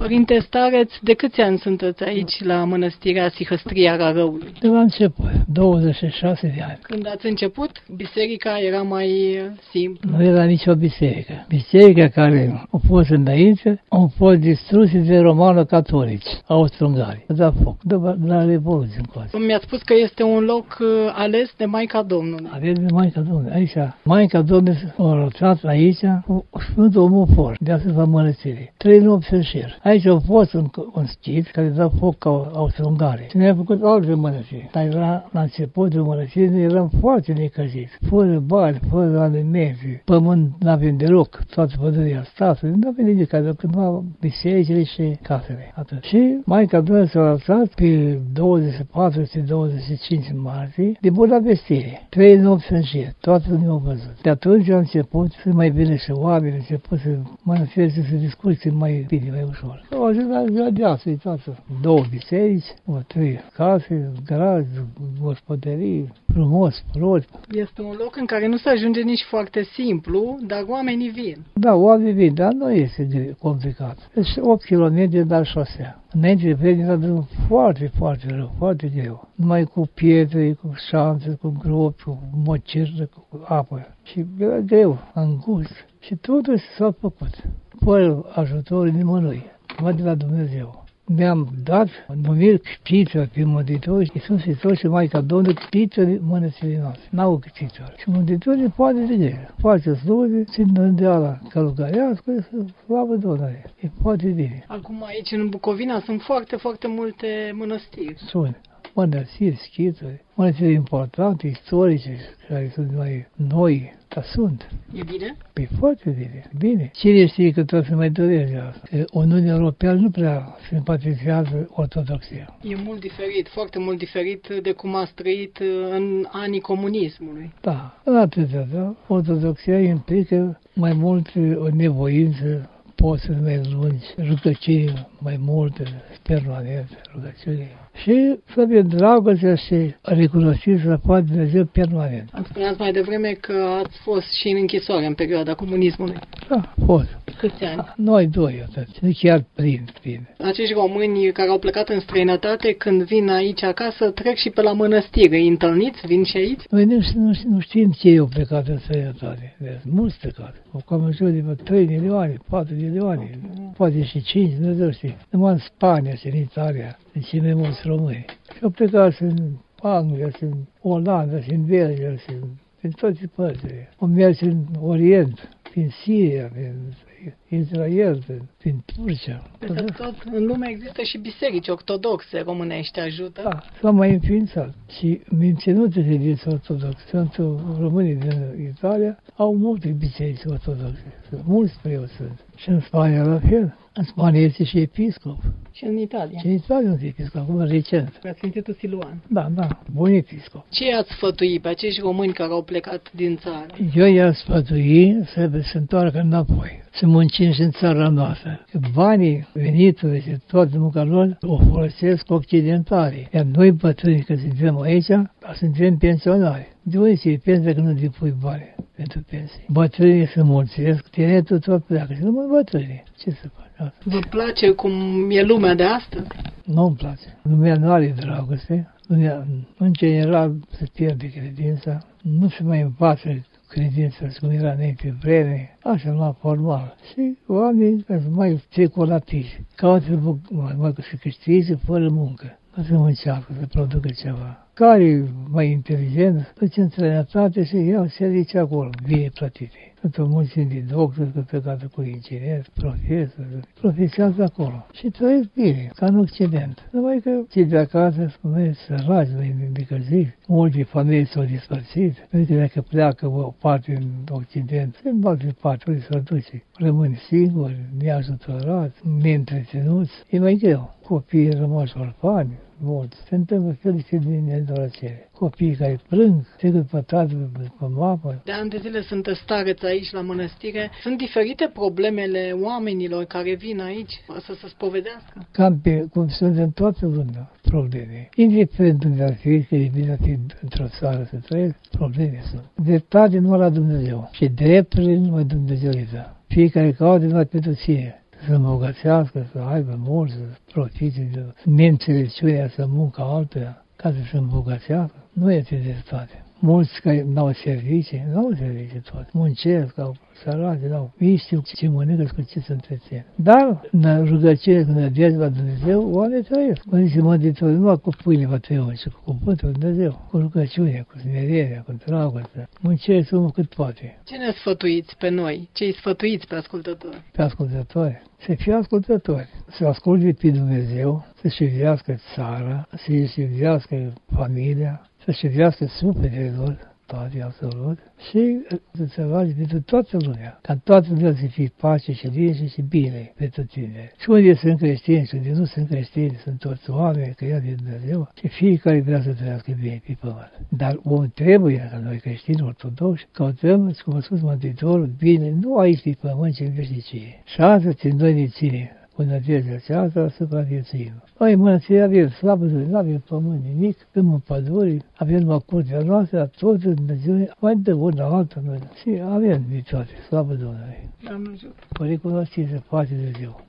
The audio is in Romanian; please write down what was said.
Părinte Stareț, de câți ani sunteți aici la Mănăstirea Sihăstria Rarăului? De la început, 26 de ani. Când ați început, biserica era mai simplă. Nu era nicio biserică. Biserica care a fost înainte, a fost distruse de romano-catolici, austro-ungari. A dat foc, după la Revoluție încoace. Mi-ați spus că este un loc ales de Maica Domnului. Ales de Maica Domnului. Aici, Maica Domnului a rotat aici cu Sfântul Omofor, deasupra mănăstirii. 3 nopți în șir. Aici a fost un schid care da foc ca austro-ungari. Și ne-a făcut alte mănăstiri. Dar la începutul mănăstirii eram foarte necăjiți. Fără bani, fără alimente, pământ n-avem deloc, toată pădurea statului, nu avem nimic, doar câteva bisericile și casele. Atât. Și Maica Domnului s-a lăsat pe 24-25 martie de Budapestire. 3 nopți în șir, toată lumea a văzut. De atunci a început să mai bine și oameni, a început să mănăstirile să se discuție mai bine, mai ușor. Au ajuns la ziua de astăzi, toată. 2 biserici, 3 case, garaj, gospodării, frumos, roți. Este un loc în care nu se ajunge nici foarte simplu, dar oamenii vin. Da, oamenii vin, dar nu este complicat. Deci 8 km dar șosea. Înainte de vreme era drum foarte, foarte rău, foarte greu. Numai cu pietre, cu șanțe, cu gropi, cu mociră, cu apă. Și era greu, îngust. Și totul s-a făcut. Fără ajutorul nimănui, numai de la Dumnezeu. Mi-am dat numiri ctitor pe Mântuitor, Iisus Hristos și Maica Domnului, ctitori mănăstirii noastre. N-au ctitori. Și Mântuitorul poate de greu. Face sluge, țin rândeala călugărească, slavă Domnului. E poate bine. Acum aici în Bucovina sunt foarte, foarte multe mănăstiri. Sunt mănăstiri, schituri, mănăstiri importante, istorice, care sunt mai noi, dar sunt. E bine? Păi foarte bine, bine. Cine știe că tot se mai dorește asta? Că Uniunea Europeană nu prea simpatizează ortodoxia. E mult diferit, foarte mult diferit de cum ați trăit în anii comunismului. Da, atâta, da. Ortodoxia implică mai mult o nevoință, posturi mai lungi, rugăciuni mai multe, permanente, rugăciuni. Și să fie dragostea și recunoștința la poate Dumnezeu permanent. Ați spuneați mai devreme că ați fost și în închisoare în perioada comunismului. Da, fost. Câți ani? Noi 2 atât, nu chiar plin. Acești români care au plecat în străinătate, când vin aici acasă, trec și pe la mănăstire. Îi întâlniți? Vin și aici? Noi nu știm ce au plecat în străinătate. Mulți plecat. O cam în jur de 3 milioane, 4 milioane, poate și 5, nu știu. Numai în Spania și în Italia, în cei mai mulți români. Și au plecat și în Anglia, și în Olanda, și în Belgia, și în toate părțile. Au mers în Orient, prin Siria, prin Israel, prin Turcia. Peste tot în lume există și biserici ortodoxe românești, ajută? Da, s-au mai înființat. Și menținute credințe ortodoxe. Sunt românii din Italia, au multe biserici ortodoxe. Mulți preoți sunt. Și în Spania la fel. În Spania este și episcop. Și în Italia. Și în Italia este episcop, acum recent. Sfântul Siluan. Da, bun episcop. Ce i-ați sfătui pe acești români care au plecat din țară? Eu i-aș sfătui să se întoarcă înapoi, să muncim și în țara noastră. Că banii venituri și toată munca lor o folosesc occidentalii. Iar noi bătrâni, că suntem aici, suntem pensionari. De unde se pensia că nu depui bani pentru pensii? Bătrânii se muncesc, tineretul tot pleacă și numai bătrânii. Ce să faci? Vă place cum e lumea de astăzi? Nu-mi place. Lumea nu are dragoste. Lumea, în general, se pierde credința. Nu se mai învață credința cum era înainte vreme. Așa, numai formal. Și oamenii sunt mai speculativi. Caută să câștige fără muncă. Nu se încearcă să producă ceva. Care e mai inteligent, duce în străinătate și iau servicii acolo, bine plătite. Sunt o mulțime de doctori, că plecată cu ingineri, profesori, profesează acolo. Și trăiesc bine, ca în Occident. Numai că cei de acasă spune săraci, mai necăziți. Multe familii s-au dispărțit. Uite, dacă pleacă o parte în Occident, în alte parte, unde s-ar duce. Rămân singuri, neajutorați, neîntreținuți. E mai greu. Copiii rămași orfani, mulți. Se întâmplă fel de nedorăcere. Copiii care plâng, se duc pe tată, pe mamă. De ani de zile sunteți stareți aici la mănăstire. Sunt diferite problemele oamenilor care vin aici să se spovedească? Cam pe cum sunt în toată lumea probleme. Indiferent unde ar fi, că e bine fi într-o țară să trăiesc, probleme sunt. Dreptate numai la Dumnezeu și drepturile numai Dumnezeu le dă. Fiecare caută numai pentru sine. să îmbogățească, să aibă mult, să profite de neînțelepciunea, să muncă altuia, ca să se îmbogățească. Nu este de toate. Mulți care n-au servicii toate. Muncesc, au săraci, n-au. Ei știu ce mănâncă, cu ce se întrețin. Dar, în rugăciune, când nădejde la Dumnezeu, oamenii trăiesc. Când zice Mântuitorul, numai cu pâine vă trăiesc, ci cu cuvântul Dumnezeu, cu rugăciune, cu smerenie, cu dragoste. Muncesc omul cât poate. Ce ne sfătuiți pe noi? Ce îi sfătuiți pe ascultători? Pe ascultători. Să fie ascultători. Să asculte pe Dumnezeu, să-și iubească țara, să-și iubească familia, să-și iubească sufletele lor, toate absolut, și să se roage pentru toată lumea, ca toată lumea să fie pace și liniște și bine pentru tine. Și unde sunt creștini și unde nu sunt creștini, sunt toți oameni creați de Dumnezeu și fiecare vrea să trăiască bine pe pământ. Dar om trebuie, ca noi creștini ortodoxi, căutăm, cum a spus Mântuitorul, bine, nu aici pe pământ, ci în veșnicie. Și asta țin noi ne ține. Cu nădejdea aceasta supraviețuim. Noi mănăstiri avem slabă, nu avem pământ nimic, stăm în păduri, avem numai curtea noastră, dar tot Dumnezeu mai dă una altă noi. Și avem de toate, slavă Domnului. Doamne ajută. Cu recunoștință, pace de Dumnezeu.